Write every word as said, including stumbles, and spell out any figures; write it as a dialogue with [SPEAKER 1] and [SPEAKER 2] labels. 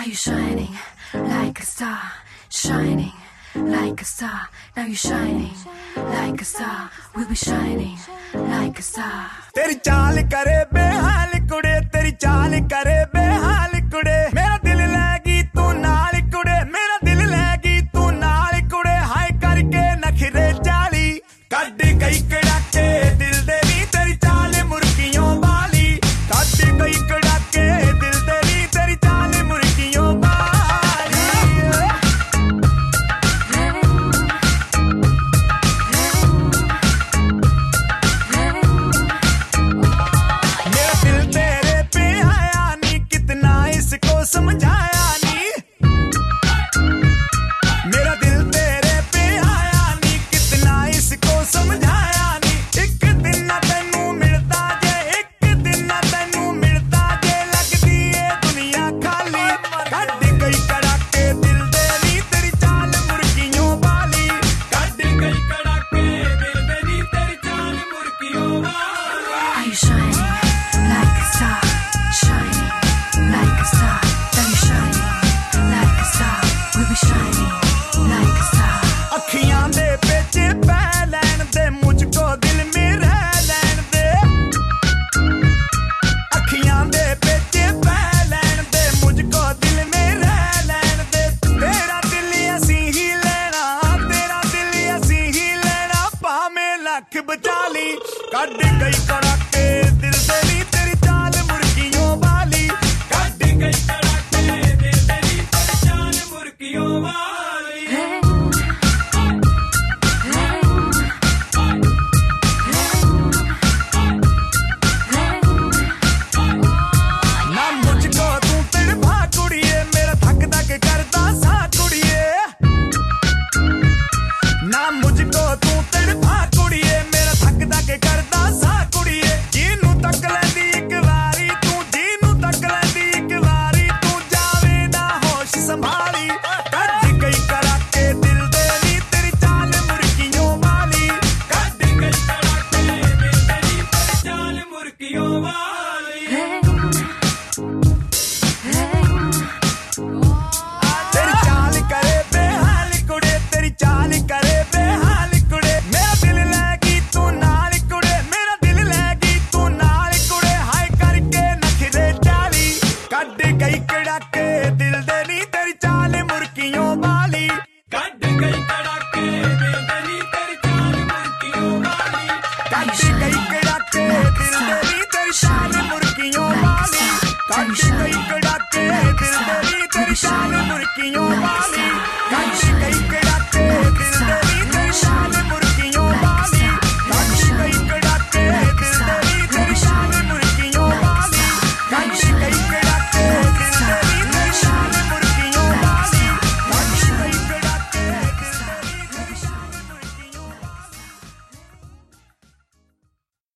[SPEAKER 1] Are you shining like a star, shining like a star? Now you're shining like a star. We'll be shining like a star.
[SPEAKER 2] तेरी चाल करे बेहाल कुड़े, तेरी चाल करे बेहाल कुड़े, मेरा दिल लगी तू नाल कुड़े, मेरा दिल लगी तू नाल कुड़े, हाय करके नखरे चाली कड्डी गई कड़ाके दिल दे नी, तेरी चाल मुर्गियों वाली कड्डी गई कड़ाके दिल दे नी, तेरी चाल मुर्गियों वाली। मेरा दिल तेरे पे आया नी, कितना इसको समझाया नी, मेरा दिल तेरे पे आया नी, कितना इसको समझाया नी, एक दिन ना तैनू मिलता जे, एक दिन ना तैनू मिलता जे, लगदी ए दुनिया खाली कड्डी गई कड़ाके दिल दे नी, तेरी चाल मुर्गियों वाली कड्डी गई कड़ाके दिल दे नी, तेरी चाल मुर्गियों वाली।
[SPEAKER 1] Are you shining like a star, shining like a star? Now you're shining like a star. We'll be shining like a star.
[SPEAKER 2] अखियां दे पेचे पै लैन दे, मुझको दिल में रह लैन दे, अखियां दे पेचे पै लैन दे, मुझको दिल में रह लैन दे, तेरा दिल असी ही लेना, तेरा दिल असी ही लेना, भावें लख बचाली कड्डी गई कड़ाके दिल दे नी, तेरी चाल मुर्गियों वाली कड्डी गई कड़ाके दिल दे नी, तेरी चाल मुर्गियों वाली। ना मुझको तू तड़फा कुड़िए, मेरा थक थक करदा सा कुड़िए, ना मुझको तू तड़फा कुड़िए, मेरा थक थक करदा सा कुड़िए, जीनू तक लैंदी इक वारी तू, जीनू तक लैंदी इक वारी तू, जावे ना होश संभाली कड्डी गई कड़ाके दिल दे नी, तेरी चाल मुर्गियों वाली कड्डी गई कड़ाके दिल दे नी, तेरी चाल मुर्गियों वाली। तेरी चाल करे बेहाल कुड़े, तेरी चाल करे बेहाल कुड़े, मेरा दिल लगी तू नाल कुड़े, मेरा दिल लगी तू नाल कुड़े, हाय करके नखरे चाली कड्डी गई कड़ाके दिल दे नी, तेरी चाल मुर्गियों वाली कड्डी गई कड़ाके दिल दे नी, तेरी चाल मुर्गियों वाली कड्डी गई कड़ाके दिल दे नी, तेरी चाल मुर्गियों वाली कड्डी गई कड़ाके दिल दे नी, तेरी चाल मुर्गियों